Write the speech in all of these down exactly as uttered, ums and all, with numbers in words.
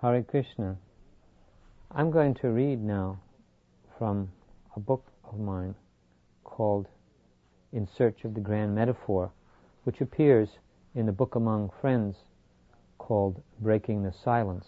Hare Krishna. I'm going to read now from a book of mine called In Search of the Grand Metaphor, which appears in the Book Among Friends called Breaking the Silence.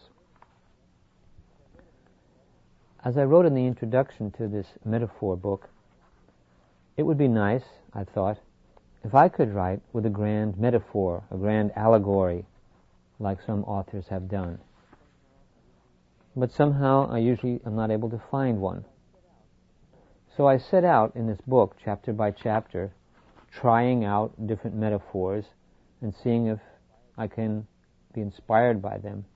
As I wrote in the introduction to this metaphor book, it would be nice, I thought, if I could write with a grand metaphor, a grand allegory, like some authors have done. But somehow I usually am not able to find one. So I set out in this book, chapter by chapter, trying out different metaphors and seeing if I can be inspired by them.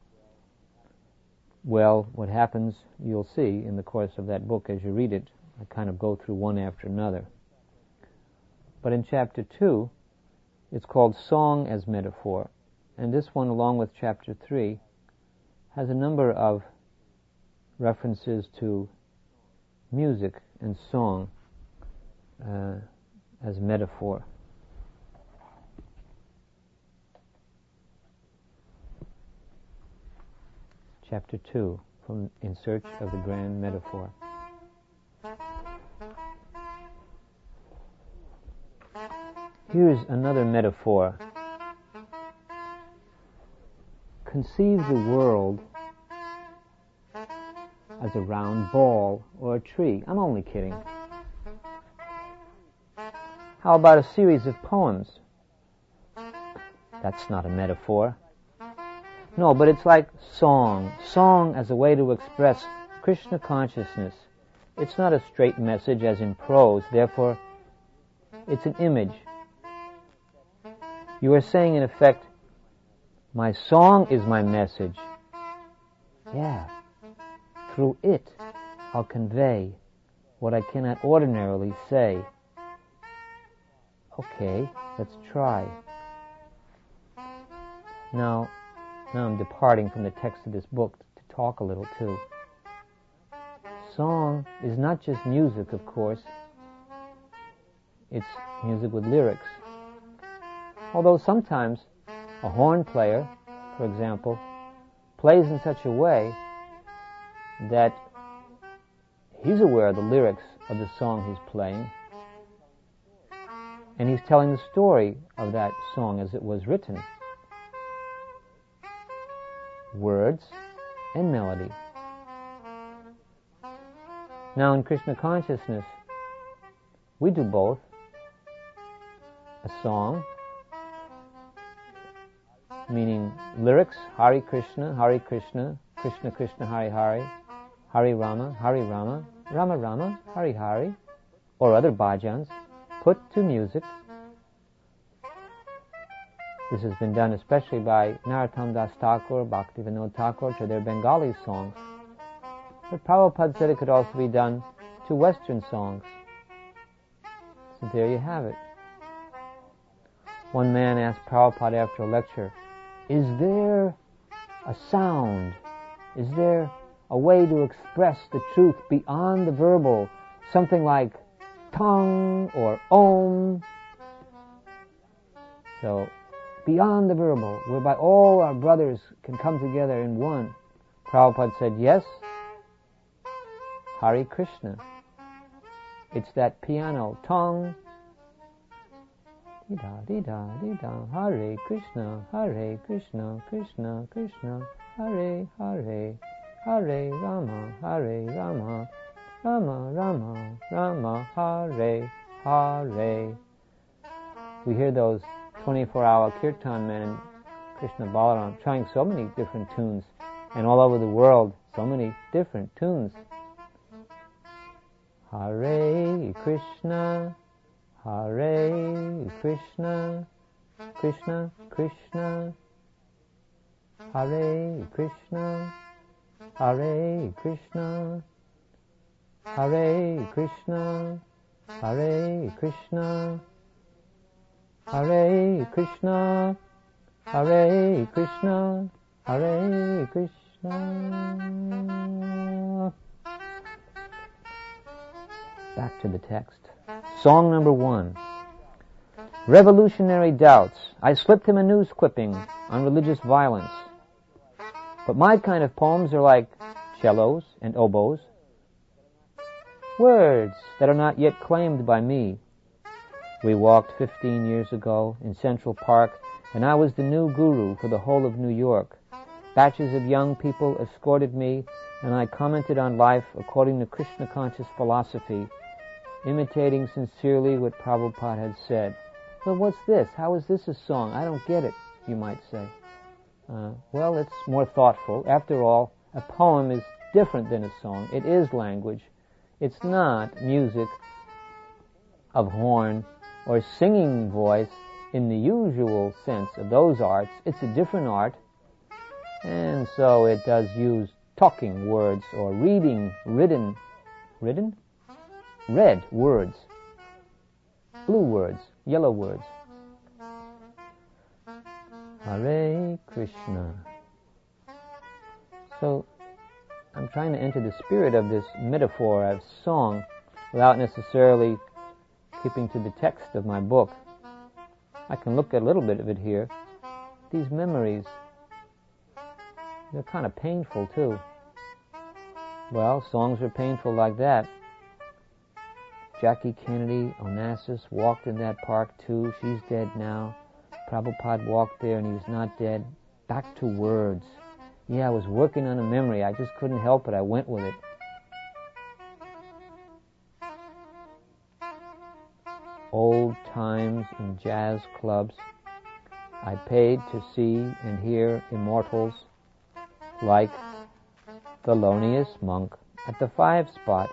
Well, what happens, you'll see in the course of that book as you read it. I kind of go through one after another. But in chapter two, it's called Song as Metaphor. And this one, along with chapter three, has a number of references to music and song uh, as metaphor. Chapter two, from In Search of the Grand Metaphor. Here's another metaphor. Conceive the world as a round ball or a tree. I'm only kidding. How about a series of poems? That's not a metaphor. No, but it's like song. Song as a way to express Krishna consciousness. It's not a straight message as in prose, therefore it's an image. You are saying, in effect, my song is my message. Yeah. Through it, I'll convey what I cannot ordinarily say. Okay, let's try. Now, now I'm departing from the text of this book to talk a little too. Song is not just music, of course. It's music with lyrics. Although sometimes a horn player, for example, plays in such a way that he's aware of the lyrics of the song he's playing, and he's telling the story of that song as it was written. Words and melody. Now in Krishna consciousness, we do both. A song, meaning lyrics, Hare Krishna, Hare Krishna, Krishna Krishna, Hare Hare, Hare Rama, Hare Rama, Rama Rama, Hare Hare, or other bhajans, put to music. This has been done especially by Narottam Das Thakur, Bhaktivinoda Thakur, to their Bengali songs. But Prabhupada said it could also be done to Western songs. So there you have it. One man asked Prabhupada after a lecture, is there a sound? Is there a way to express the truth beyond the verbal? Something like tongue or om? So, beyond the verbal, whereby all our brothers can come together in one. Prabhupada said, yes, Hare Krishna. It's that piano, tongue, Dida, dida, dida, Hare Krishna, Hare Krishna, Krishna, Krishna, Hare Hare, Hare Rama, Hare Rama, Rama Rama, Rama Hare Hare. We hear those twenty-four hour kirtan men in Krishna Balaram trying so many different tunes, and all over the world, so many different tunes. Hare Krishna, Hare Krishna, Krishna Krishna, Hare Krishna, Hare Krishna, Hare Krishna, Hare Krishna, Hare Krishna, Hare Krishna, Hare Krishna. Back to the text. Song number one. Revolutionary doubts. I slipped him a news clipping on religious violence. But my kind of poems are like cellos and oboes, words that are not yet claimed by me. We walked fifteen years ago in Central Park, and I was the new guru for the whole of New York. Batches of young people escorted me, and I commented on life according to Krishna-conscious philosophy, imitating sincerely what Prabhupada had said. Well, what's this? How is this a song? I don't get it, you might say. Uh, well, it's more thoughtful. After all, a poem is different than a song. It is language. It's not music of horn or singing voice in the usual sense of those arts. It's a different art, and so it does use talking words or reading, written, written? Red words, blue words, yellow words. Hare Krishna. So, I'm trying to enter the spirit of this metaphor of song without necessarily keeping to the text of my book. I can look at a little bit of it here. These memories, they're kind of painful too. Well, songs are painful like that. Jackie Kennedy Onassis walked in that park too. She's dead now. Prabhupada walked there and he was not dead. Back to words. Yeah, I was working on a memory. I just couldn't help it. I went with it. Old times in jazz clubs. I paid to see and hear immortals like Thelonious Monk at the Five Spot.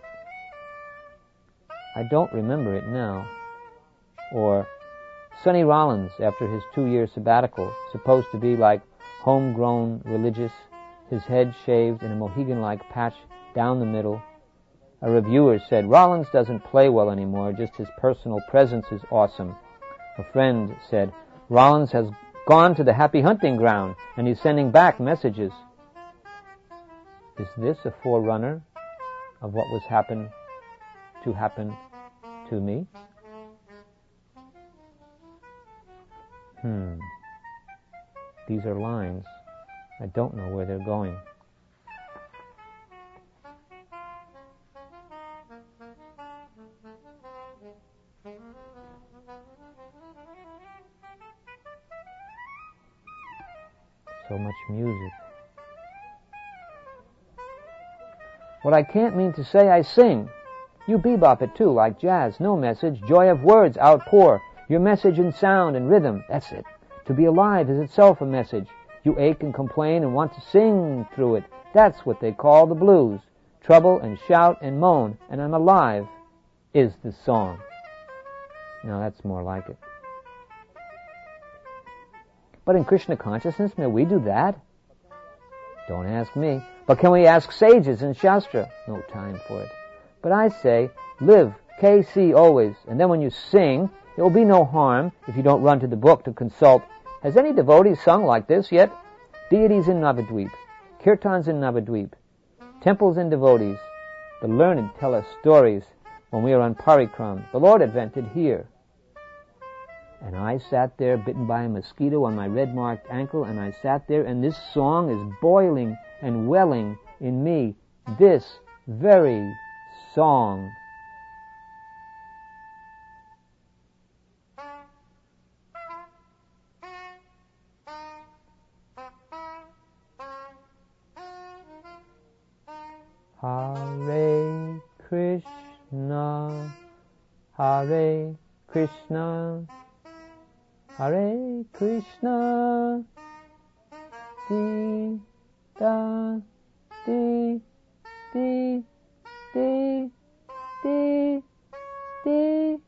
I don't remember it now. Or Sonny Rollins after his two-year sabbatical, supposed to be like homegrown religious, his head shaved in a Mohican-like patch down the middle. A reviewer said, Rollins doesn't play well anymore, just his personal presence is awesome. A friend said, Rollins has gone to the happy hunting ground and he's sending back messages. Is this a forerunner of what was happen to happen to me? Hmm. These are lines. I don't know where they're going. So much music. What I can't mean to say, I sing. You bebop it too, like jazz. No message, joy of words outpour. Your message in sound and rhythm, that's it. To be alive is itself a message. You ache and complain and want to sing through it. That's what they call the blues. Trouble and shout and moan, and I'm alive is the song. Now that's more like it. But in Krishna consciousness, may we do that? Don't ask me. But can we ask sages in Shastra? No time for it. But I say, live K C always, and then when you sing, there will be no harm if you don't run to the book to consult. Has any devotee sung like this yet? Deities in Navadvip, kirtans in Navadvip, temples and devotees. The learned tell us stories when we are on parikram. The Lord invented here. And I sat there bitten by a mosquito on my red-marked ankle, and I sat there, and this song is boiling and welling in me. This very song. Hare Krishna, Hare Krishna, Hare Krishna, Di, Da, Di, Di, Di, Di, Di.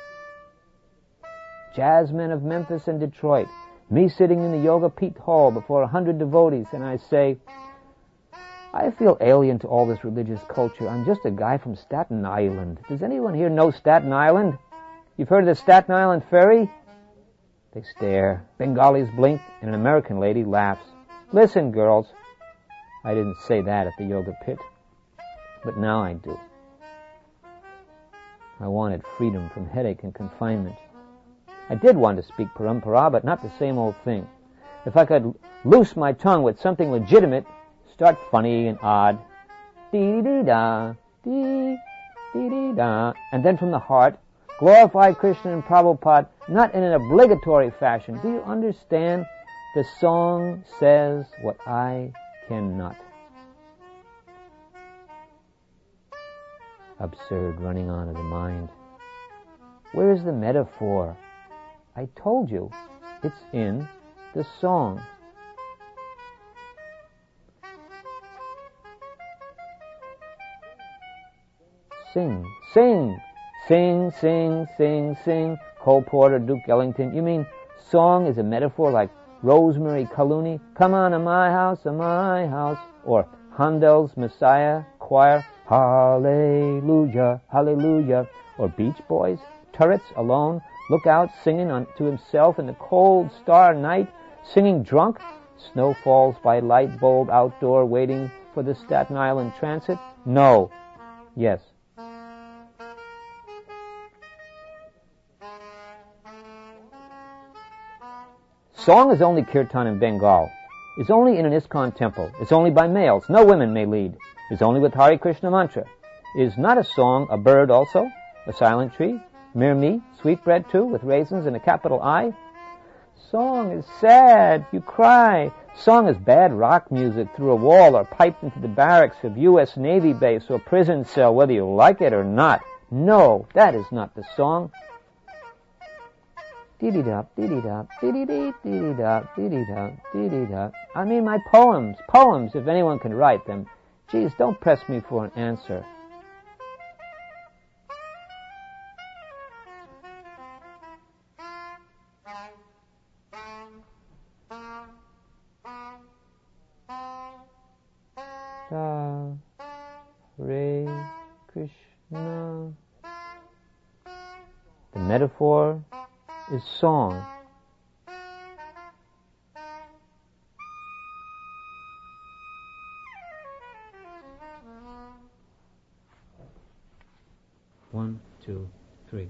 Jazzmen of Memphis and Detroit, me sitting in the Yoga Pit Hall before a hundred devotees, and I say, I feel alien to all this religious culture. I'm just a guy from Staten Island. Does anyone here know Staten Island? You've heard of the Staten Island Ferry? They stare. Bengalis blink, and an American lady laughs. Listen, girls. I didn't say that at the yoga pit, but now I do. I wanted freedom from headache and confinement. I did want to speak parampara, but not the same old thing. If I could loose my tongue with something legitimate, start funny and odd. Dee-dee-da, dee, dee-dee-da. And then from the heart, glorify Krishna and Prabhupada, not in an obligatory fashion. Do you understand? The song says what I cannot. Absurd running on in the mind. Where is the metaphor? I told you, it's in the song. Sing, sing, sing, sing, sing, sing. Cole Porter, Duke Ellington. You mean song is a metaphor like Rosemary Clooney? Come on to my house, to my house. Or Handel's Messiah Choir. Hallelujah, hallelujah. Or Beach Boys. Turrets alone. Look out, singing on, to himself in the cold star night. Singing drunk. Snow falls by light bulb outdoor waiting for the Staten Island transit. No. Yes. Song is only kirtan in Bengal. It's only in an ISKCON temple. It's only by males. No women may lead. It's only with Hare Krishna mantra. Is not a song a bird also? A silent tree? Mere me? Sweetbread too, with raisins and a capital I? Song is sad. You cry. Song is bad rock music through a wall or piped into the barracks of U S Navy base or prison cell, whether you like it or not. No, that is not the song. Dee-dee-da, dee-dee-da, dee-dee-dee, dee-dee-da, dee-dee-da, dee-dee-da. I mean my poems, poems, if anyone can write them. Geez, don't press me for an answer. Hare Krishna. The metaphor is song. One, two, three.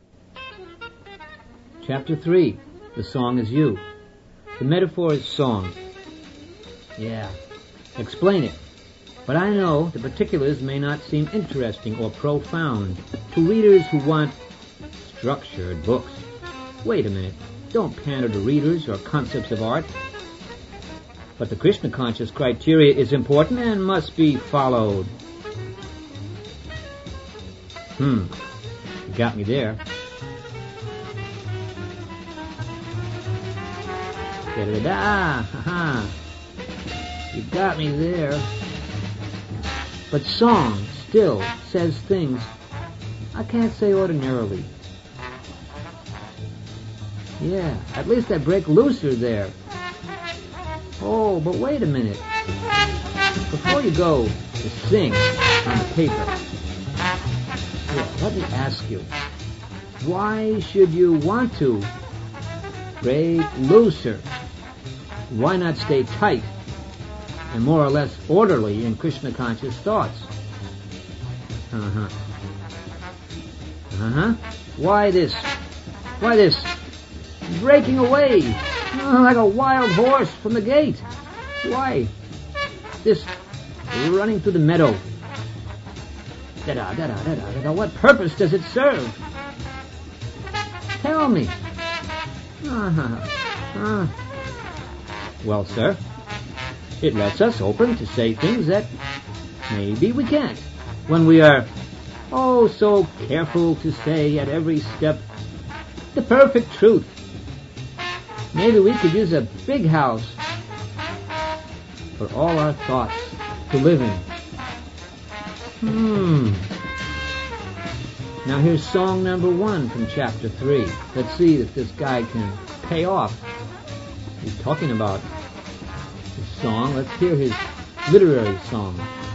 Chapter three. The song is you. The metaphor is song. Yeah. Explain it. But I know the particulars may not seem interesting or profound to readers who want structured books. Wait a minute. Don't pander to readers or concepts of art. But the Krishna conscious criteria is important and must be followed. Hmm. You got me there. Da-da-da. Ha-ha. You got me there. But song still says things I can't say ordinarily. Yeah, at least I break looser there. Oh, but wait a minute. Before you go to sing on the paper, yeah, let me ask you, why should you want to break looser? Why not stay tight and more or less orderly in Krishna-conscious thoughts? Uh-huh. Uh-huh. Why this? Why this breaking away uh, like a wild horse from the gate? Why this running through the meadow? Da-da, da-da, da-da, da-da. What purpose does it serve? Tell me. Uh-huh. Uh. Well, sir, it lets us open to say things that maybe we can't when we are, oh, so careful to say at every step the perfect truth. Maybe we could use a big house for all our thoughts to live in. Hmm. Now here's song number one from chapter three. Let's see if this guy can pay off. He's talking about his song. Let's hear his literary song.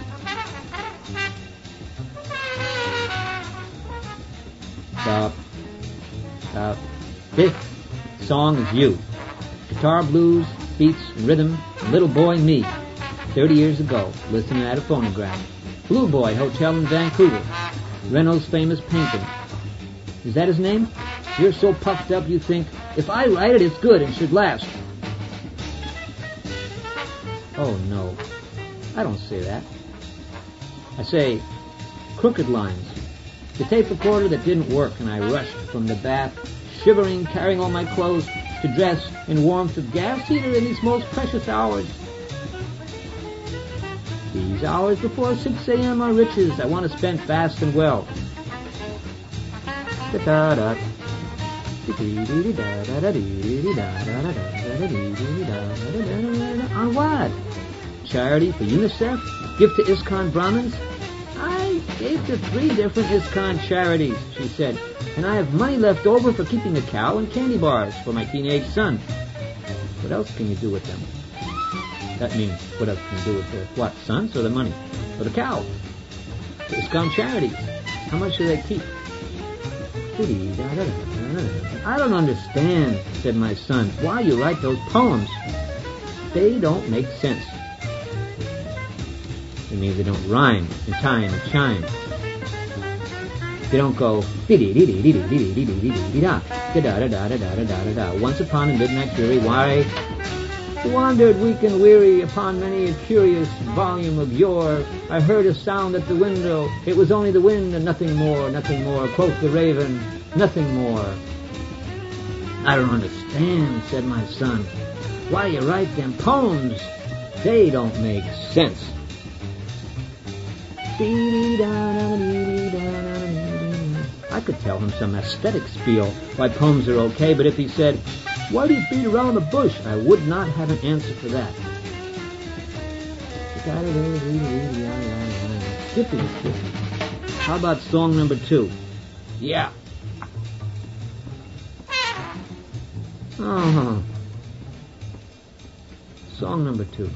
Stop. Stop. This song is you. Guitar, blues, beats, rhythm, and little boy me. Thirty years ago, listening at a phonograph. Blue Boy Hotel in Vancouver. Reynolds' famous painting. Is that his name? You're so puffed up you think, if I write it, it's good and should last. Oh no. I don't say that. I say crooked lines. The tape recorder that didn't work, and I rushed from the bath, shivering, carrying all my clothes to dress in warmth of gas heater in these most precious hours. These hours before six a.m. are riches I want to spend fast and well. Da-da-da. On what? Charity for UNICEF? Give to ISKCON Brahmins? I gave to three different ISKCON charities, she said, and I have money left over for keeping a cow and candy bars for my teenage son. What else can you do with them? That means, what else can you do with the, what, sons or the money? Or the cow? The ISKCON charities. How much do they keep? I don't understand, said my son, why you write those poems. They don't make sense. It means they don't rhyme in time and chime. They don't go once upon a midnight fury, why wandered weak and weary upon many a curious volume of yore. I heard a sound at the window. It was only the wind and nothing more, nothing more. Quoth the raven, nothing more. I don't understand, said my son, why you write them poems. They don't make sense. I could tell him some aesthetic spiel why poems are okay, but if he said, why do you beat around the bush? I would not have an answer for that. Skippy, skippy. How about song number two? Yeah. Uh-huh. Song number two.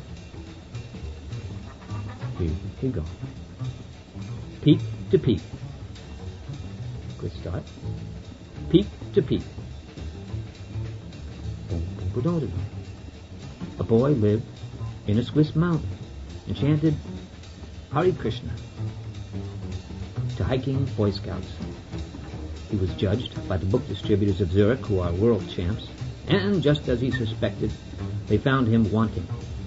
Here, here you go. Peak to peak. Good start. Peak to peak. A boy lived in a Swiss mountain and chanted Hare Krishna to hiking Boy Scouts. He was judged by the book distributors of Zurich, who are world champs, and just as he suspected, they found him wanting.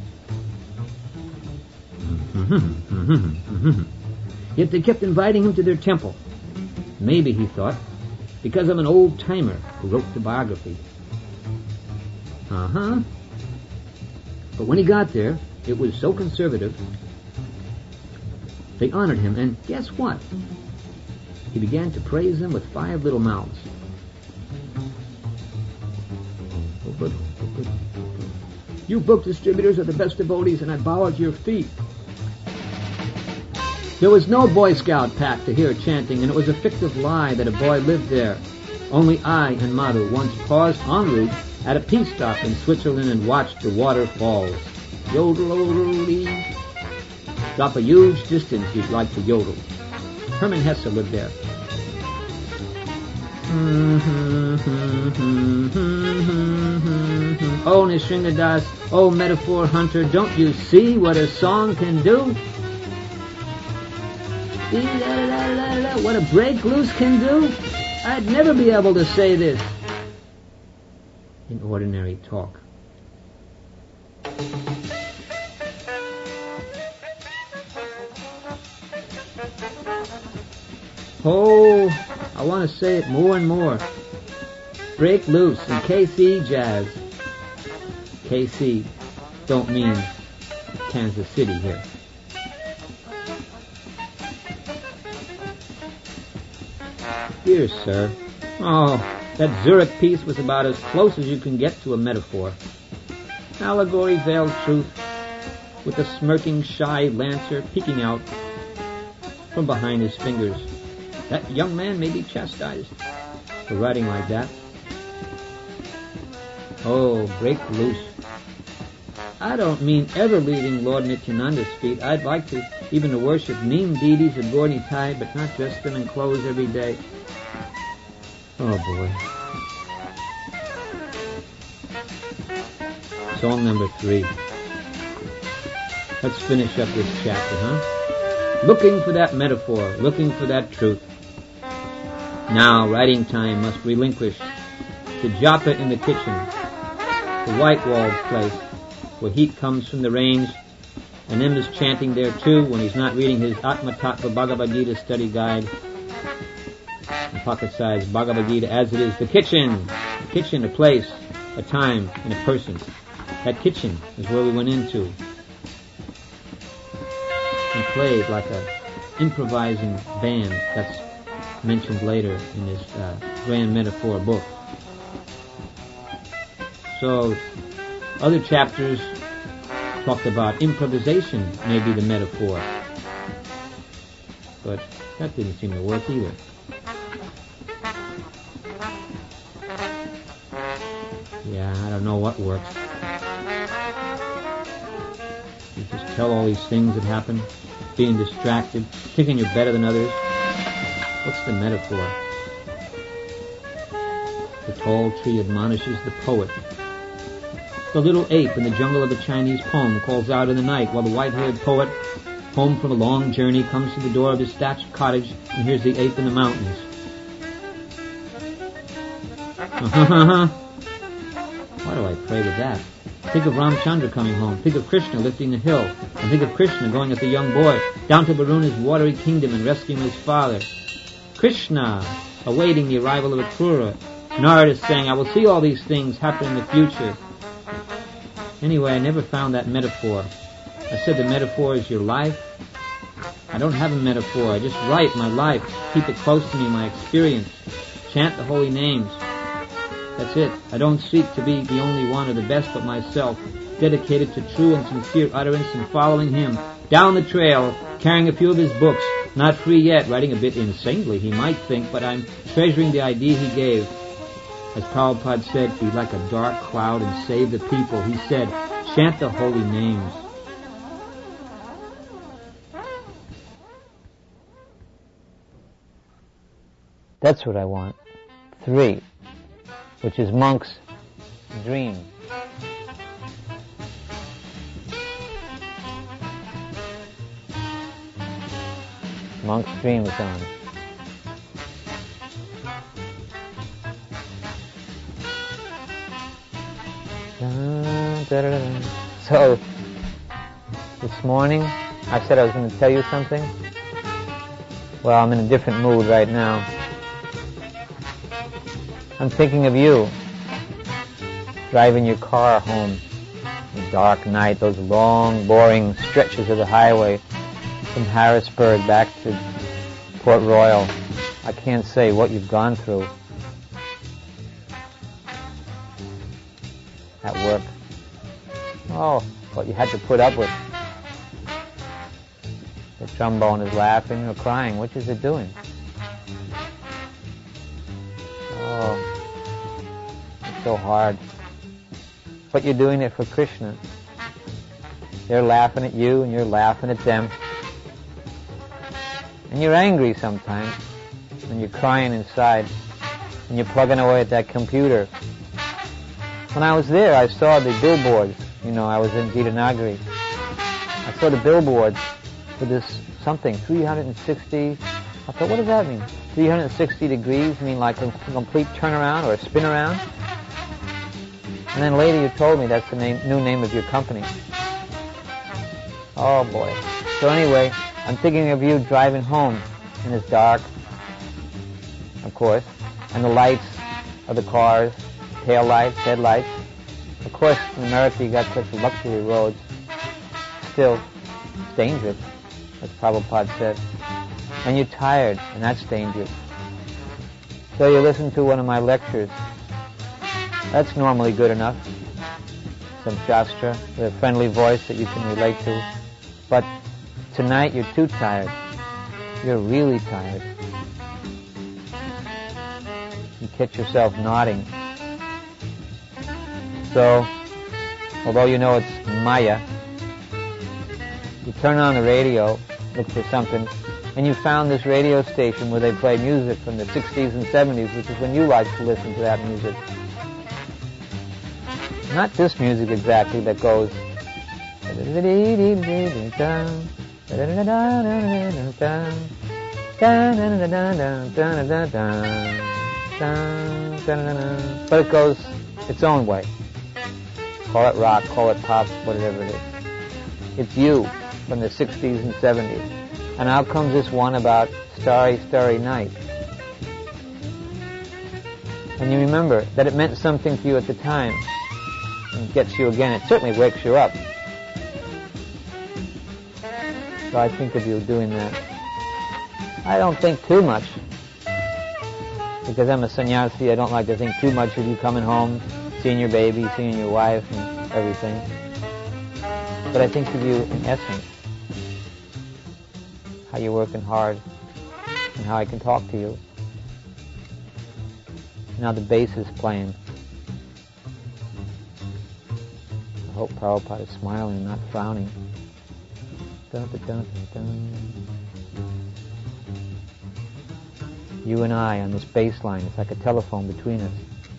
Yet they kept inviting him to their temple. Maybe, he thought, because I'm an old-timer who wrote the biography. Uh-huh. But when he got there, it was so conservative, they honored him, and guess what? He began to praise them with five little mouths. You book distributors are the best devotees, and I bow at your feet. There was no Boy Scout pack to hear chanting, and it was a fictive lie that a boy lived there. Only I and Madhu once paused en route at a peace stop in Switzerland and watched the water falls. Yodel-odel-dee. Drop a huge distance you'd like to yodel. Hermann Hesse lived there. Oh, Nisringadas, oh, metaphor hunter, don't you see what a song can do? What a break loose can do? I'd never be able to say this in ordinary talk. Oh, I want to say it more and more. Break loose in K C jazz. K C don't mean Kansas City here. Dear sir, oh, that Zurich piece was about as close as you can get to a metaphor. Allegory veiled truth, with a smirking, shy lancer peeking out from behind his fingers. That young man may be chastised for writing like that. Oh, break loose. I don't mean ever leaving Lord Nityananda's feet. I'd like to, even to worship mean deities of Gaudi Thai, but not dress them in clothes every day. Oh boy. Song number three. Let's finish up this chapter, huh? Looking for that metaphor, looking for that truth. Now writing time must relinquish to japa in the kitchen, the white-walled place where heat comes from the range and M is chanting there too when he's not reading his Atma Tattva Bhagavad Gita study guide, a pocket-sized Bhagavad Gita as it is. The kitchen, the kitchen, a place, a time, and a person. That kitchen is where we went into and played like a improvising band. That's mentioned later in this uh, Grand Metaphor book. So, other chapters talked about improvisation may be the metaphor. But that didn't seem to work either. Yeah, I don't know what works. You just tell all these things that happen, being distracted, thinking you're better than others. What's the metaphor? The tall tree admonishes the poet. The little ape in the jungle of a Chinese poem calls out in the night while the white-haired poet, home from a long journey, comes to the door of his thatched cottage and hears the ape in the mountains. Why do I pray with that? Think of Ramchandra coming home. Think of Krishna lifting the hill. And think of Krishna going as a young boy down to Varuna's watery kingdom and rescuing his father. Krishna awaiting the arrival of Akrura. Narada is saying, I will see all these things happen in the future. Anyway, I never found that metaphor. I said the metaphor is your life. I don't have a metaphor. I just write my life. Keep it close to me, my experience. Chant the holy names. That's it. I don't seek to be the only one or the best but myself, dedicated to true and sincere utterance and following him down the trail, carrying a few of his books, not free yet, writing a bit insanely, he might think, but I'm treasuring the idea he gave. As Prabhupada said, be like a dark cloud and save the people. He said, chant the holy names. That's what I want. Three, which is Monk's dream. Monk's dream is on. So, this morning, I said I was going to tell you something. Well, I'm in a different mood right now. I'm thinking of you, driving your car home in a dark night, those long, boring stretches of the highway from Harrisburg back to Port Royal. I can't say what you've gone through at work. Oh, what you had to put up with. The trombone is laughing or crying. Which is it doing? Oh, it's so hard. But you're doing it for Krishna. They're laughing at you and you're laughing at them. And you're angry sometimes. And you're crying inside. And you're plugging away at that computer. When I was there, I saw the billboards. You know, I was in Gitanagari. I saw the billboards for this something, three hundred sixty. I thought, what does that mean? three hundred sixty degrees mean like a complete turnaround or a spin around? And then later you told me that's the name, new name of your company. Oh boy. So anyway, I'm thinking of you driving home, and it's dark, of course, and the lights of the cars, tail lights, headlights. Of course, in America you got such luxury roads. Still, it's dangerous, as Prabhupada said. And you're tired, and that's dangerous. So you listen to one of my lectures. That's normally good enough. Some Shastra with a friendly voice that you can relate to. But tonight you're too tired. You're really tired. You catch yourself nodding. So, although you know it's Maya, you turn on the radio, look for something, and you found this radio station where they play music from the sixties and seventies, which is when you like to listen to that music. Not this music exactly that goes... But it goes its own way. Call it rock, call it pop, whatever it is. It's you. from the sixties and seventies. And out comes this one about Starry, Starry Night. And you remember that it meant something to you at the time. And it gets you again. It certainly wakes you up. So I think of you doing that. I don't think too much. Because I'm a sannyasi, I don't like to think too much of you coming home, seeing your baby, seeing your wife and everything. But I think of you in essence. How you're working hard and how I can talk to you. Now the bass is playing. I hope Prabhupada is smiling and not frowning. Dun, dun, dun, dun, dun. You and I on this bass line, it's like a telephone between us.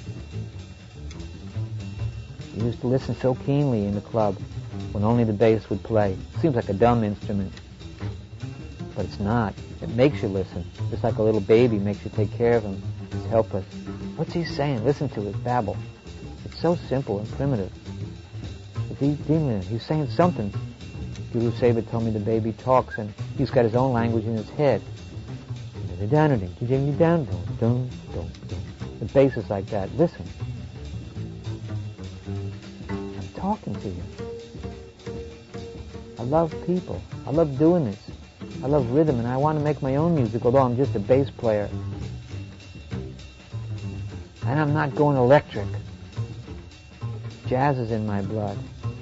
You used to listen so keenly in the club when only the bass would play. It seems like a dumb instrument, but it's not. It makes you listen, just like a little baby makes you take care of him. It's helpless. What's he saying? Listen to his babble. It's so simple and primitive. But he, he's saying something. Guru Seva told me the baby talks and he's got his own language in his head. The bass is like that. Listen. I'm talking to you. I love people. I love doing this. I love rhythm and I want to make my own music, although I'm just a bass player. And I'm not going electric. Jazz is in my blood.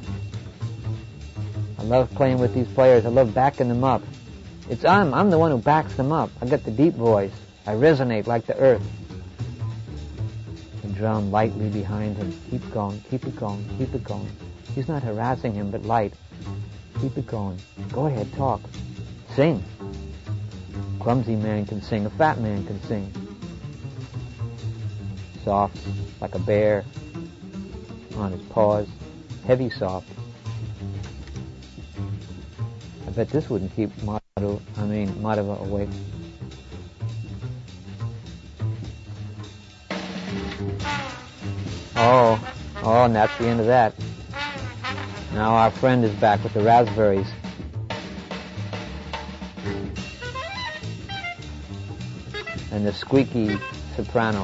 I love playing with these players. I love backing them up. It's I'm, I'm the one who backs them up. I got the deep voice. I resonate like the earth. The drum lightly behind him. Keep going, keep it going, keep it going. He's not harassing him, but light. Keep it going. Go ahead, talk. Sing. Clumsy man can sing. A fat man can sing. Soft, like a bear. On his paws. Heavy soft. I bet this wouldn't keep Madhu, I mean, Madhava awake. Oh, oh, and that's the end of that. Now our friend is back with the raspberries. And the squeaky soprano.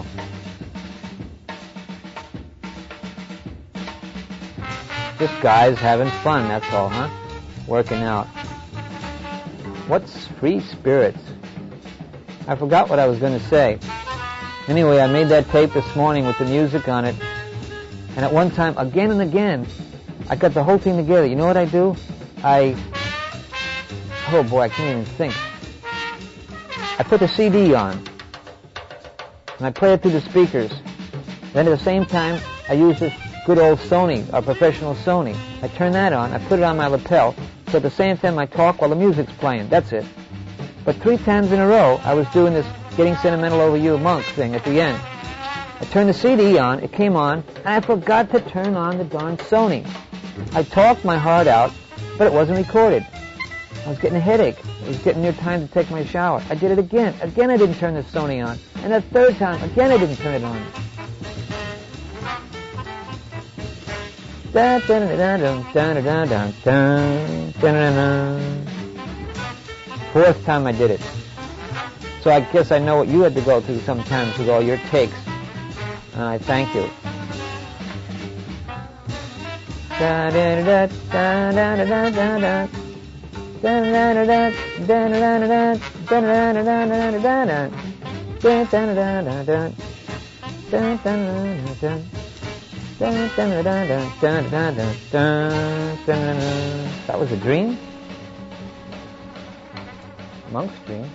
Just guys having fun, that's all, huh? Working out. What's free spirits? I forgot what I was going to say. Anyway, I made that tape this morning with the music on it. And at one time, again and again, I got the whole thing together. You know what I do? I... Oh boy, I can't even think. I put the C D on. And I play it through the speakers. Then at the same time, I use this good old Sony, our professional Sony. I turn that on, I put it on my lapel, so at the same time I talk while the music's playing. That's it. But three times in a row, I was doing this Getting Sentimental Over You monk thing at the end. I turned the C D on, it came on, and I forgot to turn on the darn Sony. I talked my heart out, but it wasn't recorded. I was getting a headache. It was getting near time to take my shower. I did it again. Again I didn't turn the Sony on. And the third time, again I didn't turn it on. Fourth time I did it. So I guess I know what you had to go through sometimes with all your takes. And I thank you. That was a dream? Monk's dream.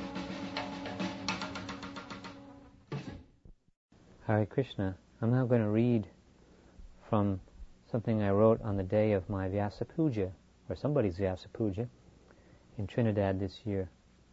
Hare Krishna. I'm now going to read from something I wrote on the day of my Vyasa Puja, or somebody's Vyasa Puja, in Trinidad this year.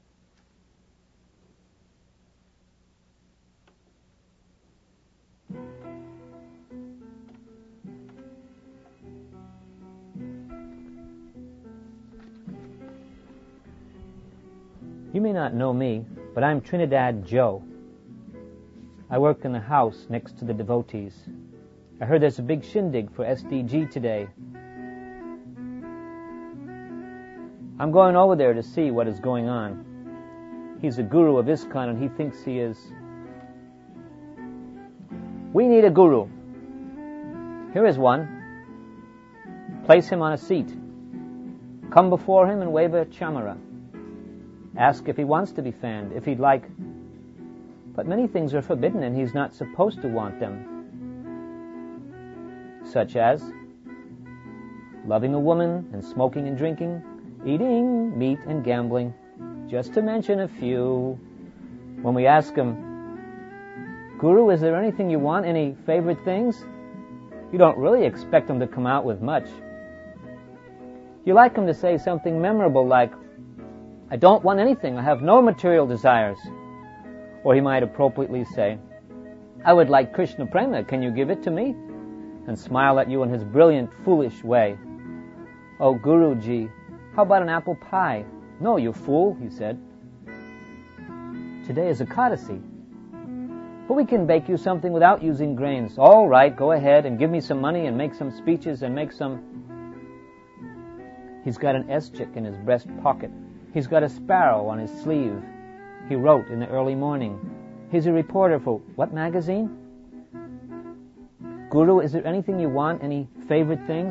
You may not know me, but I'm Trinidad Joe. I work in the house next to the devotees. I heard there's a big shindig for S D G today. I'm going over there to see what is going on. He's a guru of ISKCON and he thinks he is. We need a guru. Here is one. Place him on a seat. Come before him and wave a chamara. Ask if he wants to be fanned, if he'd like. But many things are forbidden and he's not supposed to want them. Such as loving a woman and smoking and drinking, eating meat and gambling, just to mention a few. When we ask him, Guru, is there anything you want, any favorite things? You don't really expect him to come out with much. You like him to say something memorable like, I don't want anything, I have no material desires. Or he might appropriately say, I would like Krishna Prema, can you give it to me? And smile at you in his brilliant, foolish way. Oh, Guruji, how about an apple pie? No, you fool, he said. Today is Ekadasi. But we can bake you something without using grains. All right, go ahead and give me some money and make some speeches and make some... He's got an S-chick in his breast pocket. He's got a sparrow on his sleeve. He wrote in the early morning. He's a reporter for what magazine? Guru, is there anything you want? Any favorite things?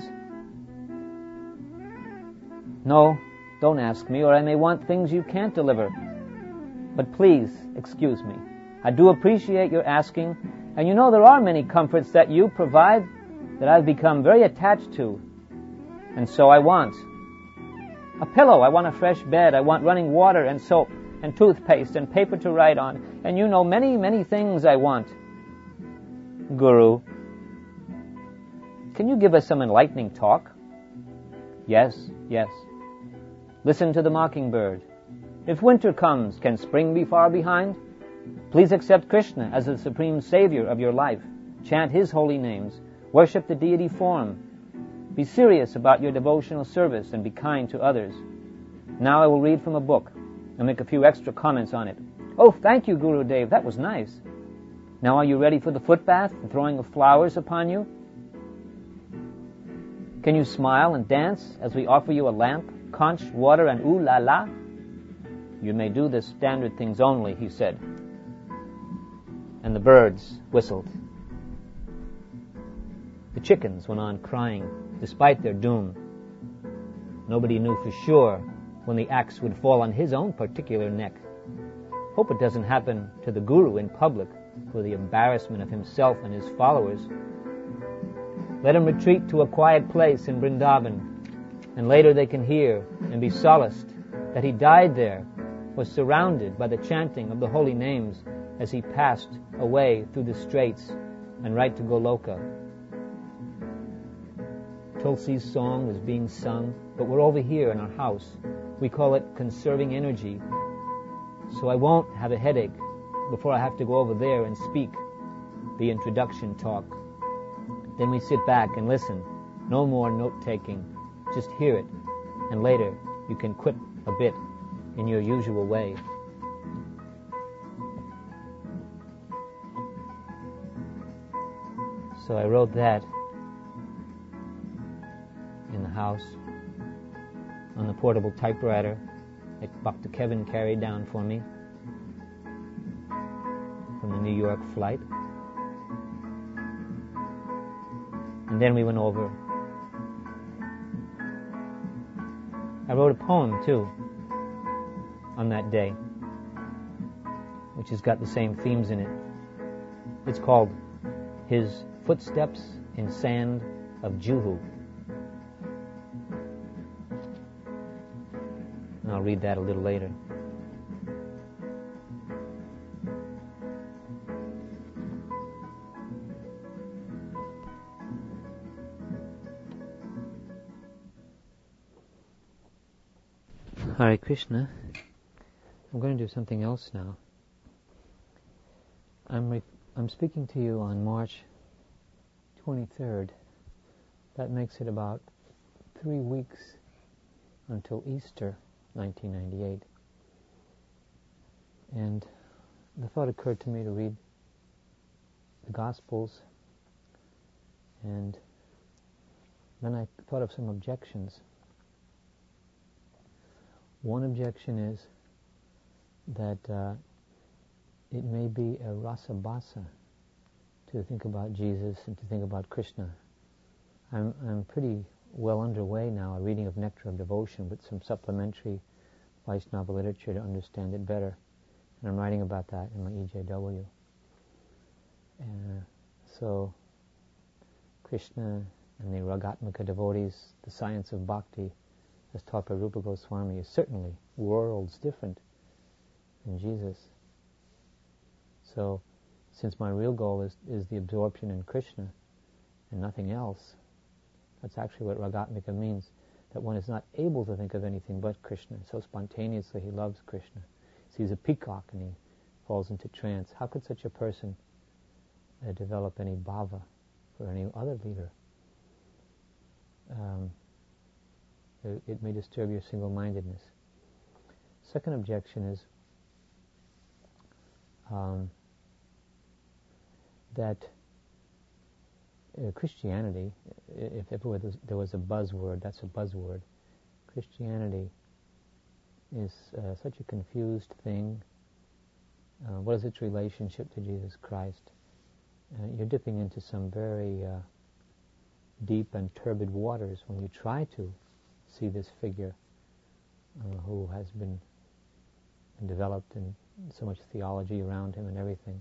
No, don't ask me, or I may want things you can't deliver. But please, excuse me. I do appreciate your asking, and you know there are many comforts that you provide that I've become very attached to. And so I want a pillow, I want a fresh bed, I want running water and soap and toothpaste and paper to write on, and you know many, many things I want. Guru, can you give us some enlightening talk? Yes, yes. Listen to the mockingbird. If winter comes, can spring be far behind? Please accept Krishna as the supreme savior of your life. Chant his holy names. Worship the deity form. Be serious about your devotional service and be kind to others. Now I will read from a book and make a few extra comments on it. Oh, thank you, Guru Dev. That was nice. Now are you ready for the foot bath and throwing of flowers upon you? Can you smile and dance as we offer you a lamp, conch, water, and ooh la la? You may do the standard things only, he said. And the birds whistled. The chickens went on crying, despite their doom. Nobody knew for sure when the axe would fall on his own particular neck. Hope it doesn't happen to the Guru in public for the embarrassment of himself and his followers. Let him retreat to a quiet place in Vrindavan, and later they can hear and be solaced that he died there, was surrounded by the chanting of the holy names as he passed away through the straits and right to Goloka. Tulsi's song was being sung, but we're over here in our house. We call it conserving energy. So I won't have a headache before I have to go over there and speak the introduction talk. Then we sit back and listen. No more note-taking. Just hear it. And later you can quip a bit in your usual way. So I wrote that in the house on the portable typewriter that Doctor Kevin carried down for me from the New York flight. And then we went over. I wrote a poem, too, on that day, which has got the same themes in it. It's called His Footsteps in Sand of Juhu. And I'll read that a little later. Hare Krishna. I'm going to do something else now. I'm re- I'm speaking to you on March twenty-third. That makes it about three weeks until Easter, nineteen ninety-eight. And the thought occurred to me to read the Gospels, and then I thought of some objections. One objection is that uh, it may be a rasabhasa to think about Jesus and to think about Krishna. I'm, I'm pretty well underway now, a reading of Nectar of Devotion with some supplementary Vaishnava literature to understand it better. And I'm writing about that in my E J W. And so, Krishna and the Ragatmika devotees, the science of bhakti, as taught by Rupa Goswami, is certainly worlds different than Jesus. So, since my real goal is, is the absorption in Krishna and nothing else, that's actually what Ragatmika means, that one is not able to think of anything but Krishna. So spontaneously he loves Krishna. He sees a peacock and he falls into trance. How could such a person uh, develop any bhava for any other leader? Um, it, it may disturb your single-mindedness. Second objection is um, that uh, Christianity, if ever there was a buzzword, that's a buzzword. Christianity is uh, such a confused thing. Uh, what is its relationship to Jesus Christ? Uh, you're dipping into some very uh, deep and turbid waters when you try to see this figure uh, who has been developed and so much theology around him and everything.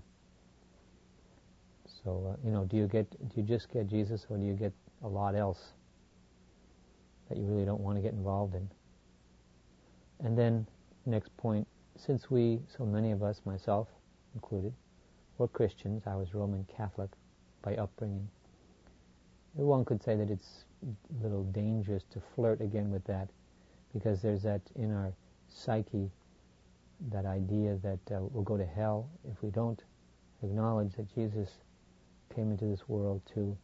So, uh, you know, do you get, do you just get Jesus, or do you get a lot else that you really don't want to get involved in? And then, next point, since we, so many of us, myself included, were Christians, I was Roman Catholic by upbringing, one could say that it's a little dangerous to flirt again with that, because there's that in our psyche, that idea that uh, we'll go to hell if we don't acknowledge that Jesus came into this world to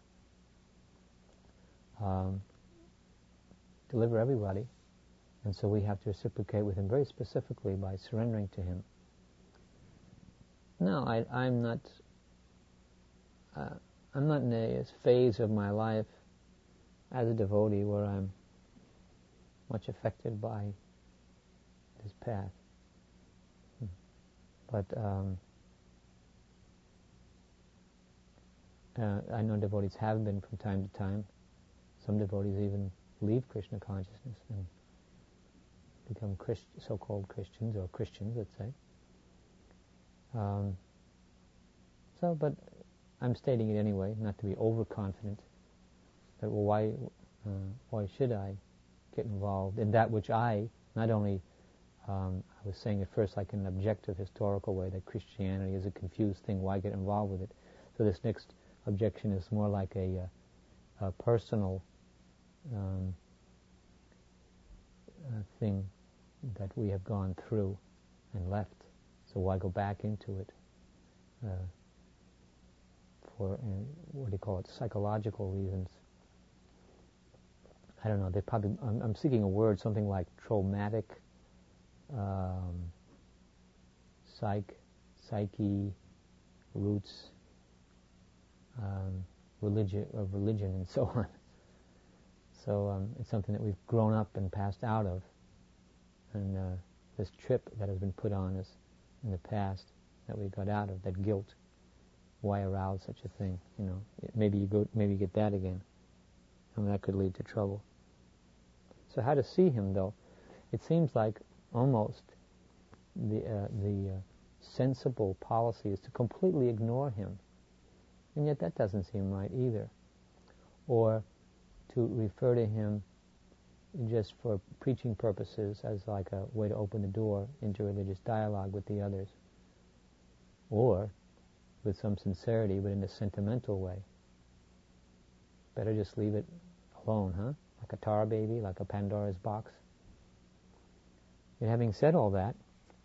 um, deliver everybody, and so we have to reciprocate with him very specifically by surrendering to him. No, I, I'm not. Uh, I'm not in a phase of my life as a devotee where I'm much affected by this path. But um, uh, I know devotees have been from time to time. Some devotees even leave Krishna consciousness and become Christ- so-called Christians, or Christians, let's say. Um, so, but I'm stating it anyway, not to be overconfident. That, well, why, uh, why should I get involved in that which I, not only, um, I was saying at first like in an objective historical way, that Christianity is a confused thing, why get involved with it? So this next objection is more like a, a, a personal um, uh, thing that we have gone through and left. So why go back into it? Uh, for, uh, what do you call it, psychological reasons. I don't know, they probably, I'm, I'm seeking a word, something like traumatic, um, psych, psyche, roots, um, religion, of religion, and so on. So um, it's something that we've grown up and passed out of, and uh, this trip that has been put on us in the past that we got out of, that guilt. Why arouse such a thing? You know, maybe you go, maybe you get that again, and that could lead to trouble. So how to see him, though? It seems like almost the uh, the uh, sensible policy is to completely ignore him, and yet that doesn't seem right either. Or to refer to him just for preaching purposes as like a way to open the door into religious dialogue with the others, or with some sincerity but in a sentimental way. Better just leave it alone, huh? Like a tar baby, like a Pandora's box. And having said all that,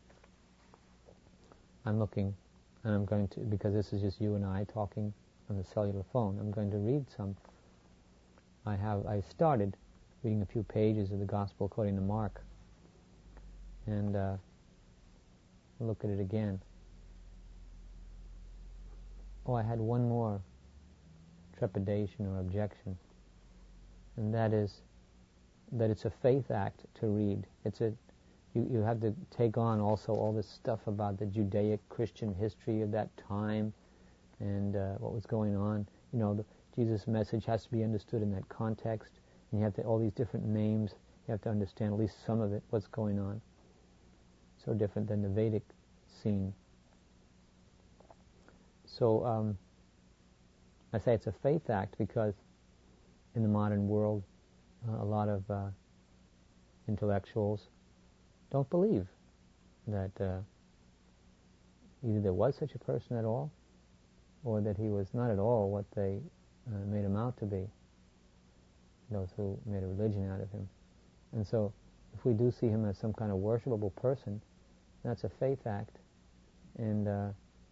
I'm looking, and I'm going to, because this is just you and I talking on the cellular phone, I'm going to read some. I have, I started reading a few pages of the Gospel according to Mark, and uh, look at it again. Oh, I had one more trepidation or objection, and that is that it's a faith act to read. It's a you, you have to take on also all this stuff about the Judaic Christian history of that time and uh, what was going on. You know, the, Jesus' message has to be understood in that context. And you have to, all these different names, you have to understand at least some of it, what's going on. So different than the Vedic scene. So, um, I say it's a faith act because in the modern world, uh, a lot of uh, intellectuals don't believe that uh, either there was such a person at all, or that he was not at all what they uh, made him out to be, those who made a religion out of him. And so, if we do see him as some kind of worshipable person, that's a faith act, and uh,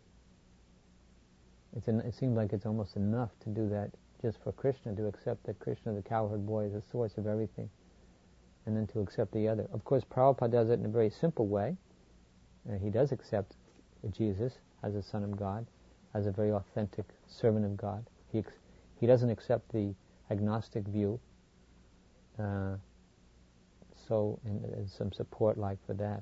it's an, it seems like it's almost enough to do that just for Krishna, to accept that Krishna, the cowherd boy, is the source of everything, and then to accept the other. Of course, Prabhupada does it in a very simple way. Uh, he does accept Jesus as a son of God, as a very authentic servant of God. He ex- he doesn't accept the agnostic view. Uh, so, and there's some support like for that.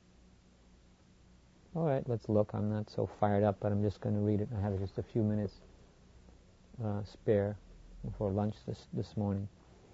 All right, let's look. I'm not so fired up, but I'm just going to read it. I have just a few minutes uh, spare before lunch this this morning.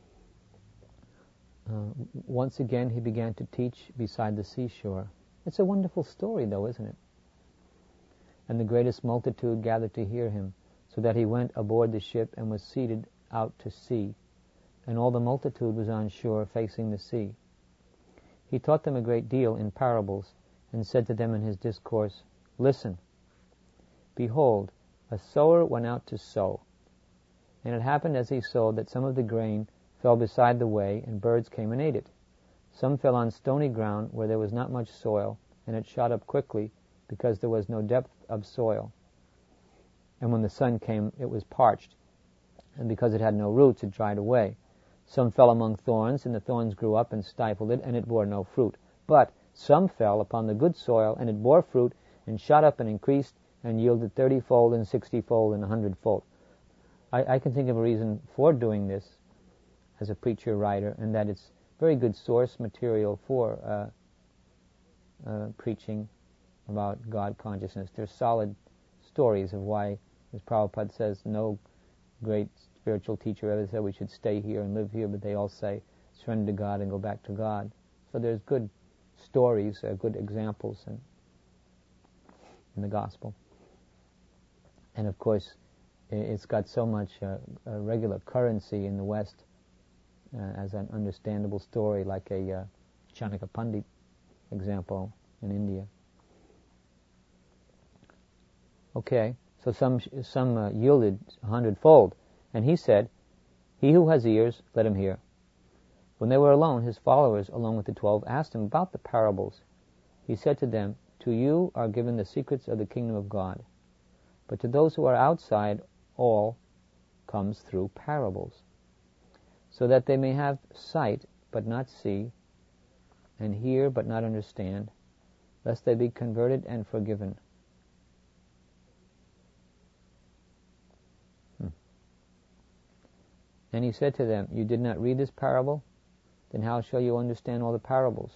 Uh, once again, he began to teach beside the seashore. It's a wonderful story, though, isn't it? And the greatest multitude gathered to hear him, so that he went aboard the ship and was seated out to sea, and all the multitude was on shore facing the sea. He taught them a great deal in parables, and said to them in his discourse, "Listen, behold, a sower went out to sow. And it happened as he sowed that some of the grain fell beside the way, and birds came and ate it. Some fell on stony ground where there was not much soil, and it shot up quickly, because there was no depth of soil. And when the sun came, it was parched, and because it had no roots, it dried away. Some fell among thorns, and the thorns grew up and stifled it, and it bore no fruit. But some fell upon the good soil, and it bore fruit, and shot up and increased, and yielded thirty-fold, and sixty-fold, and a hundredfold." I, I can think of a reason for doing this as a preacher writer, and that it's very good source material for uh, uh, preaching about God consciousness. There's solid stories of why, as Prabhupada says, no great spiritual teacher ever said we should stay here and live here, but they all say surrender to God and go back to God. So there's good stories, uh, good examples in, in the gospel. And of course, it's got so much uh, uh, regular currency in the West uh, as an understandable story, like a uh, Chanakya Pandit example in India. Okay, so some some uh, yielded a hundredfold, and he said, "He who has ears, let him hear." When they were alone, his followers, along with the twelve, asked him about the parables. He said to them, "To you are given the secrets of the kingdom of God, but to those who are outside, all comes through parables, so that they may have sight but not see, and hear but not understand, lest they be converted and forgiven." Hmm. And he said to them, "You did not read this parable? Then how shall you understand all the parables?"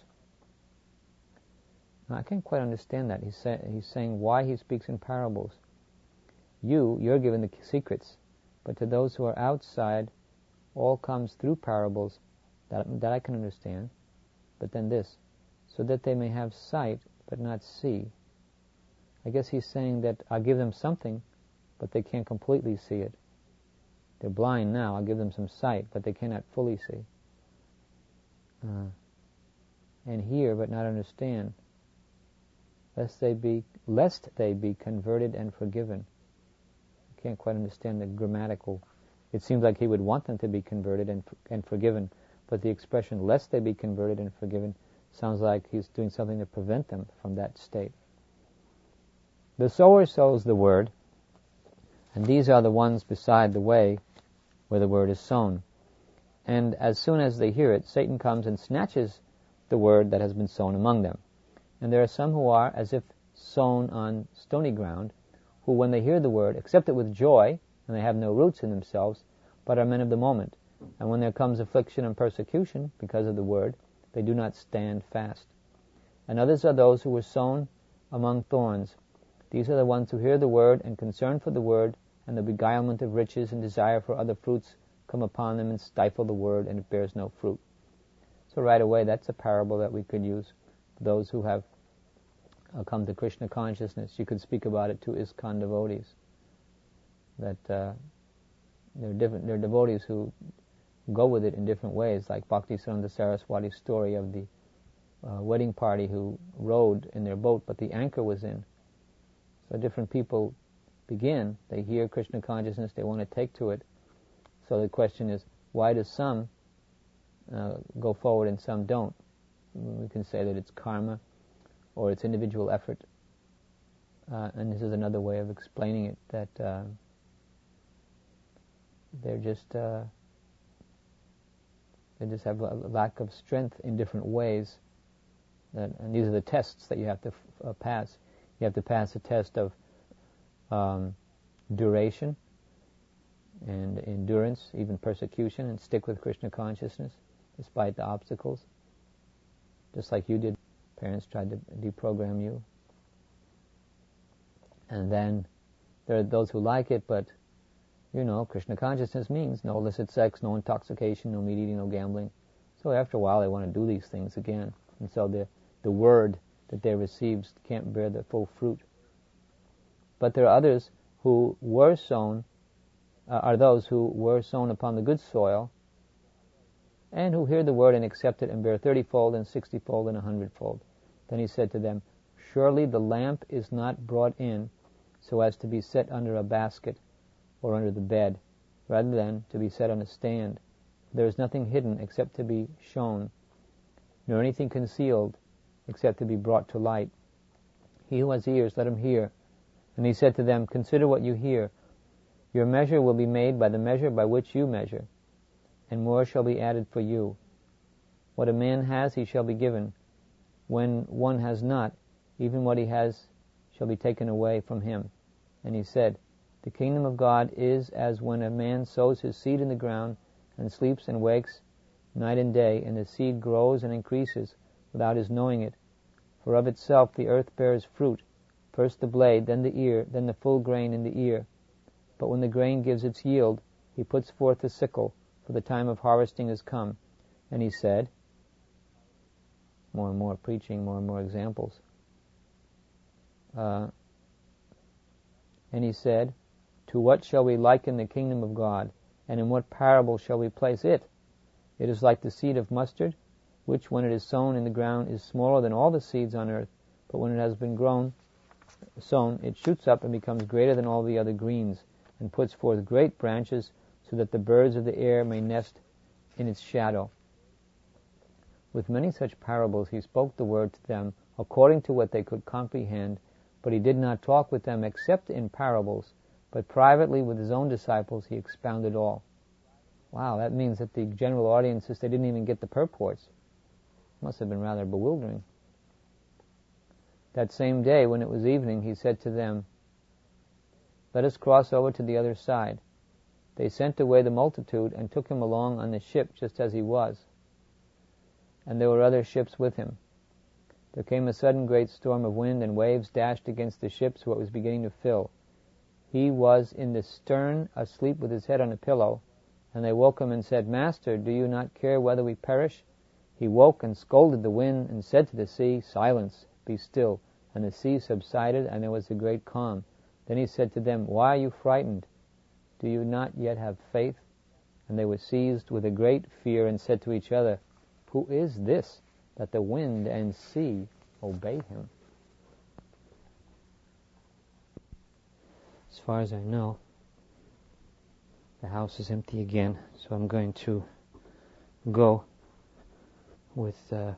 Now, I can't quite understand that. He's, say, he's saying why he speaks in parables. You, you're given the secrets, but to those who are outside, all comes through parables, that, that I can understand. But then this, so that they may have sight, but not see. I guess he's saying that I'll give them something, but they can't completely see it. They're blind now, I'll give them some sight, but they cannot fully see. Uh, and hear, but not understand, lest they be, lest they be converted and forgiven. Can't quite understand the grammatical. It seems like he would want them to be converted and and forgiven, but the expression "lest they be converted and forgiven" sounds like he's doing something to prevent them from that state. The sower sows the word, and these are the ones beside the way where the word is sown. And as soon as they hear it, Satan comes and snatches the word that has been sown among them. And there are some who are as if sown on stony ground, who, when they hear the word, accept it with joy, and they have no roots in themselves, but are men of the moment. And when there comes affliction and persecution because of the word, they do not stand fast. And others are those who were sown among thorns. These are the ones who hear the word, and concern for the word, and the beguilement of riches and desire for other fruits come upon them and stifle the word, and it bears no fruit. So right away, that's a parable that we could use for those who have uh, come to Krishna consciousness. You could speak about it to ISKCON devotees. That uh, there are different, there are devotees who go with it in different ways, like Bhaktisiddhanta Saraswati's story of the uh, wedding party who rowed in their boat, but the anchor was in. So different people begin, they hear Krishna consciousness, they want to take to it. So the question is, why do some uh, go forward and some don't? We can say that it's karma, or it's individual effort. Uh, and this is another way of explaining it, that uh, they're just uh, they just have a lack of strength in different ways. That, and these are the tests that you have to f- uh, pass. You have to pass a test of um, duration and endurance, even persecution, and stick with Krishna consciousness despite the obstacles. Just like you did, parents tried to deprogram you. And then there are those who like it, but you know, Krishna consciousness means no illicit sex, no intoxication, no meat eating, no gambling. So after a while they want to do these things again. And so the the word that they received can't bear the full fruit. But there are others who were sown, uh, are those who were sown upon the good soil, and who hear the word and accept it and bear thirty-fold and sixty-fold and a hundredfold. Then he said to them, surely the lamp is not brought in so as to be set under a basket or under the bed, rather than to be set on a stand. There is nothing hidden except to be shown, nor anything concealed except to be brought to light. He who has ears, let him hear. And he said to them, consider what you hear. Your measure will be made by the measure by which you measure, and more shall be added for you. What a man has, he shall be given. When one has not, even what he has shall be taken away from him. And he said, the kingdom of God is as when a man sows his seed in the ground, and sleeps and wakes night and day, and the seed grows and increases without his knowing it. For of itself the earth bears fruit, first the blade, then the ear, then the full grain in the ear. But when the grain gives its yield, he puts forth the sickle, for the time of harvesting is come. And he said, more and more preaching, more and more examples. Uh, and he said, to what shall we liken the kingdom of God, and in what parable shall we place it? It is like the seed of mustard, which when it is sown in the ground is smaller than all the seeds on earth, but when it has been grown, sown, it shoots up and becomes greater than all the other greens, and puts forth great branches, so that the birds of the air may nest in its shadow. With many such parables he spoke the word to them, according to what they could comprehend, but he did not talk with them except in parables, but privately with his own disciples he expounded all. Wow, that means that the general audiences, they didn't even get the purports. Must have been rather bewildering. That same day, when it was evening, he said to them, let us cross over to the other side. They sent away the multitude and took him along on the ship just as he was. And there were other ships with him. There came a sudden great storm of wind, and waves dashed against the ship so it was beginning to fill. He was in the stern, asleep with his head on a pillow, and they woke him and said, Master, do you not care whether we perish? He woke and scolded the wind and said to the sea, Silence, be still. And the sea subsided, and there was a great calm. Then he said to them, Why are you frightened? Do you not yet have faith? And they were seized with a great fear and said to each other, Who is this, that the wind and sea obey him? As far as I know, the house is empty again, so I'm going to go with uh,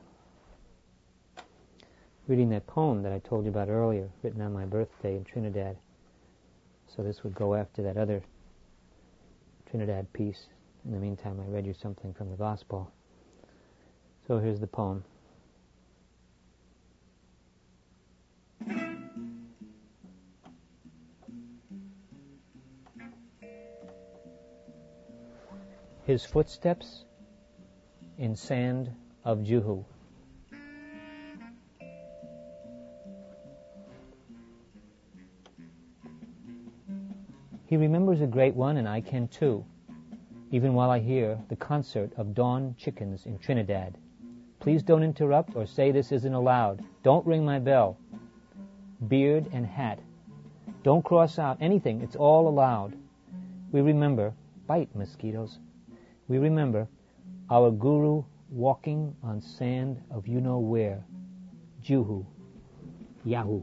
reading that poem that I told you about earlier, written on my birthday in Trinidad. So this would go after that other Trinidad piece. In the meantime, I read you something from the Gospel. So here's the poem. His footsteps in sand of Juhu. He remembers a great one, and I can too, even while I hear the concert of dawn chickens in Trinidad. Please don't interrupt or say this isn't allowed. Don't ring my bell. Beard and hat. Don't cross out anything. It's all allowed. We remember, bite mosquitoes. We remember our guru walking on sand of you-know-where. Juhu. Yahoo.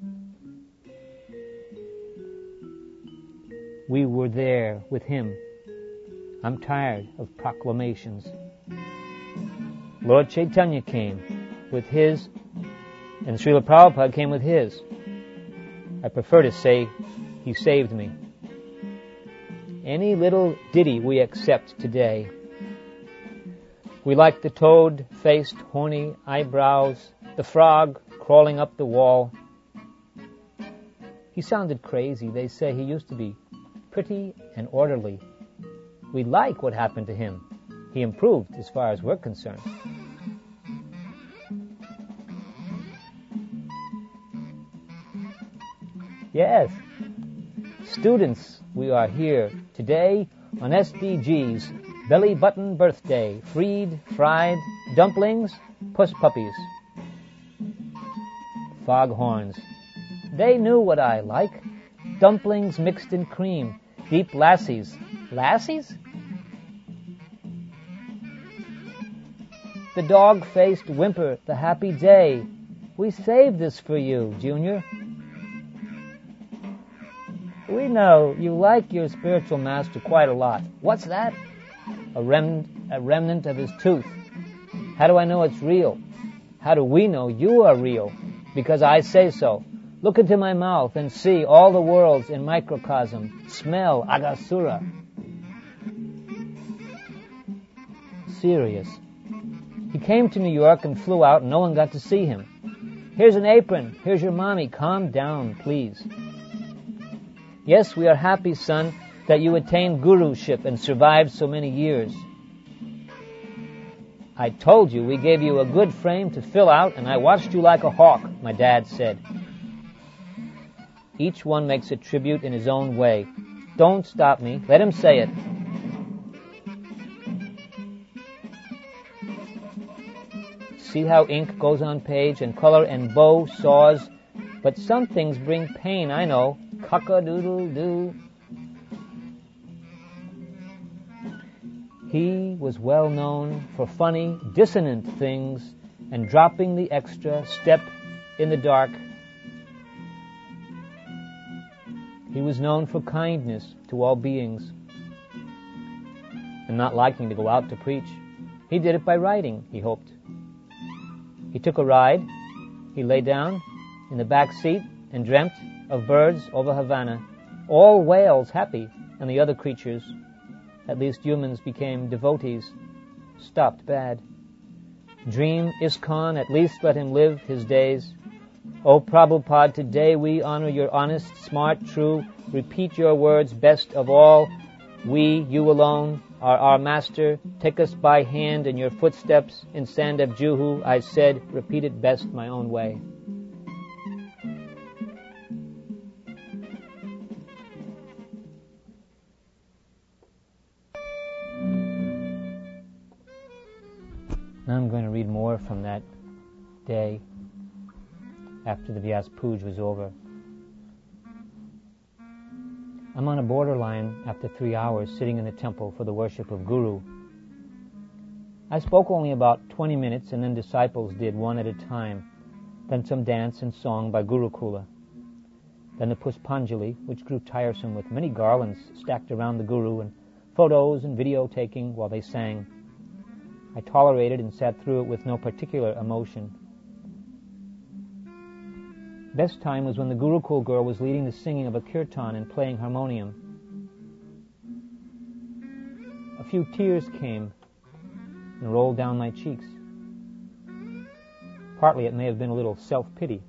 We were there with him. I'm tired of proclamations. Lord Chaitanya came with his, and Srila Prabhupada came with his. I prefer to say he saved me. Any little ditty we accept today. We like the toad-faced, horny eyebrows, the frog crawling up the wall. He sounded crazy. They say he used to be pretty and orderly. We like what happened to him. He improved as far as we're concerned. Yes, students, we are here today on S D G's Belly Button Birthday. Fried, fried, dumplings, puss puppies. Foghorns. They knew what I like. Dumplings mixed in cream. Deep lassies. Lassies? The dog-faced whimper, the happy day. We saved this for you, Junior. We know you like your spiritual master quite a lot. What's that? A, rem- a remnant of his tooth. How do I know it's real? How do we know you are real? Because I say so. Look into my mouth and see all the worlds in microcosm. Smell Agasura. Serious. He came to New York and flew out and no one got to see him. Here's an apron. Here's your mommy. Calm down, please. Yes, we are happy, son, that you attained guruship and survived so many years. I told you we gave you a good frame to fill out, and I watched you like a hawk, my dad said. Each one makes a tribute in his own way. Don't stop me. Let him say it. See how ink goes on page and color and bow saws, but some things bring pain, I know. Cock-a-doodle-doo. He was well known for funny, dissonant things and dropping the extra step in the dark. He was known for kindness to all beings and not liking to go out to preach. He did it by writing, he hoped. He took a ride. He lay down in the back seat and dreamt of birds over Havana, all whales happy, and the other creatures, at least humans, became devotees, stopped bad. Dream ISKCON, at least let him live his days. O Prabhupada, today we honor your honest, smart, true, repeat your words best of all. We, you alone, are our master. Take us by hand in your footsteps in sand of Juhu. I said, repeat it best my own way. Now I'm going to read more from that day after the Vyas Puj was over. I'm on a borderline after three hours sitting in the temple for the worship of Guru. I spoke only about twenty minutes and then disciples did one at a time, then some dance and song by Gurukula. Then the Puspanjali, which grew tiresome with many garlands stacked around the Guru and photos and video taking while they sang. I tolerated and sat through it with no particular emotion. Best time was when the Gurukul girl was leading the singing of a kirtan and playing harmonium. A few tears came and rolled down my cheeks. Partly it may have been a little self-pity.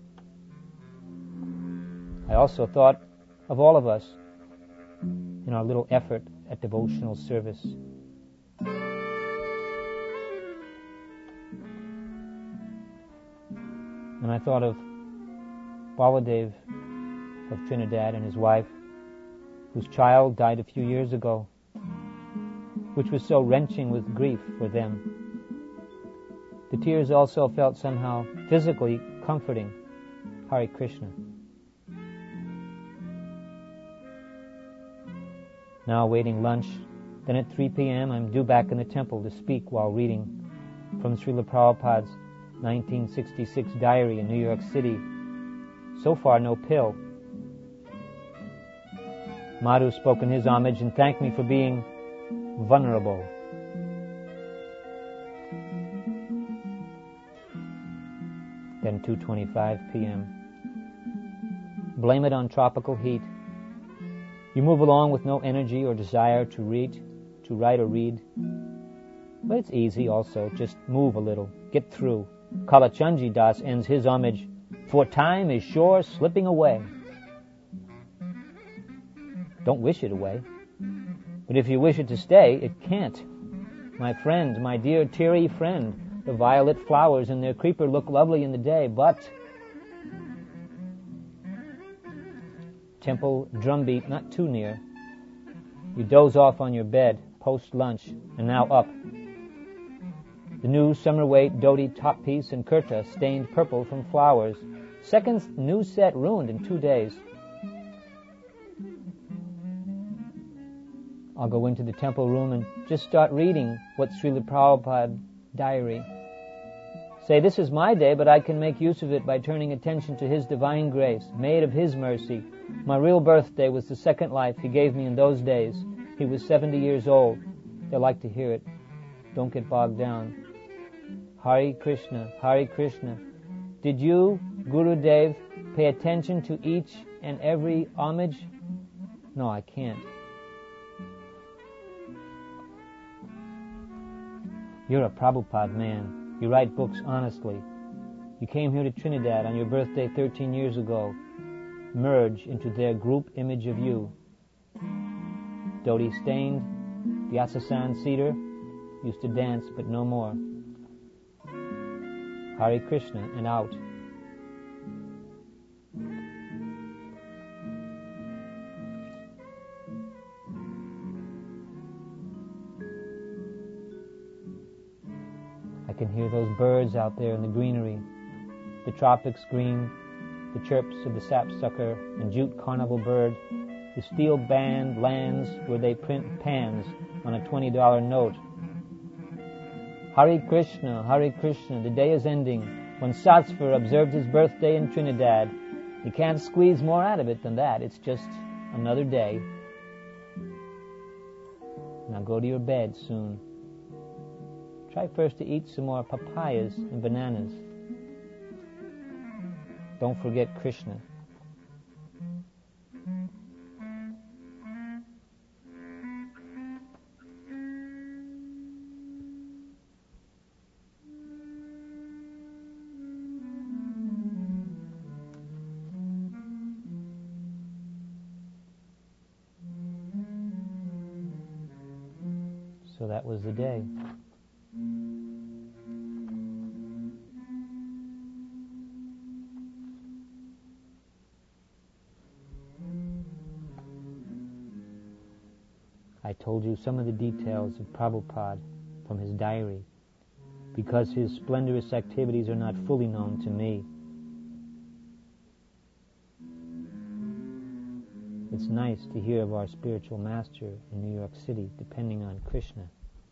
I also thought of all of us in our little effort at devotional service. And I thought of Baladev of Trinidad and his wife, whose child died a few years ago, which was so wrenching with grief for them. The tears also felt somehow physically comforting. Hare Krishna. Now awaiting lunch. Then at three p.m. I'm due back in the temple to speak while reading from Srila Prabhupada's nineteen sixty-six diary in New York City. So far, no pill. Madhu spoke in his homage and thanked me for being vulnerable. Then two twenty-five p.m. Blame it on tropical heat. You move along with no energy or desire to read, to write or read. But it's easy also. Just move a little. Get through. Kalachandji Das ends his homage, for time is sure slipping away. Don't wish it away. But if you wish it to stay, it can't. My friend, my dear teary friend, the violet flowers in their creeper look lovely in the day, but temple drumbeat not too near. You doze off on your bed, post-lunch, and now up. The new summer weight dhoti top piece and kurta stained purple from flowers. Second new set ruined in two days. I'll go into the temple room and just start reading what Srila Prabhupada diary. Say, this is my day, but I can make use of it by turning attention to His divine grace, made of His mercy. My real birthday was the second life He gave me in those days. He was seventy years old. They'll like to hear it. Don't get bogged down. Hare Krishna, Hare Krishna. Did you, Gurudev, pay attention to each and every homage? No, I can't. You're a Prabhupada man. You write books honestly. You came here to Trinidad on your birthday thirteen years ago. Merge into their group image of you. Dhoti stained, Vyasasan cedar, used to dance but no more. Hare Krishna and out. I can hear those birds out there in the greenery, the tropics green, the chirps of the sapsucker and jute carnival bird. The steel band lands where they print pans on a twenty dollar note. Hare Krishna, Hare Krishna, the day is ending. When Satsvar observed his birthday in Trinidad, you can't squeeze more out of it than that. It's just another day. Now go to your bed soon. Try first to eat some more papayas and bananas. Don't forget Krishna. So that was the day. I told you some of the details of Prabhupada from his diary, because his splendorous activities are not fully known to me. It's nice to hear of our spiritual master in New York City depending on Krishna.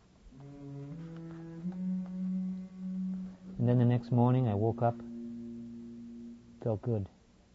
And then the next morning I woke up, felt good.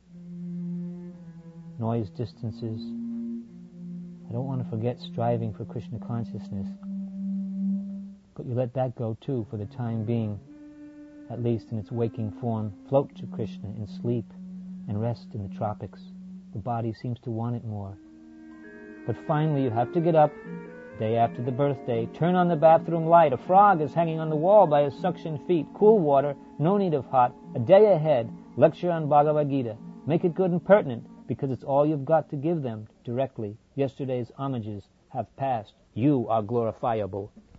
Noise distances. I don't want to forget striving for Krishna consciousness. But you let that go too for the time being, at least in its waking form. Float to Krishna in sleep and rest in the tropics. The body seems to want it more. But finally you have to get up, day after the birthday, turn on the bathroom light. A frog is hanging on the wall by his suction feet. Cool water, no need of hot. A day ahead, lecture on Bhagavad Gita. Make it good and pertinent, because it's all you've got to give them directly. Yesterday's homages have passed. You are glorifiable.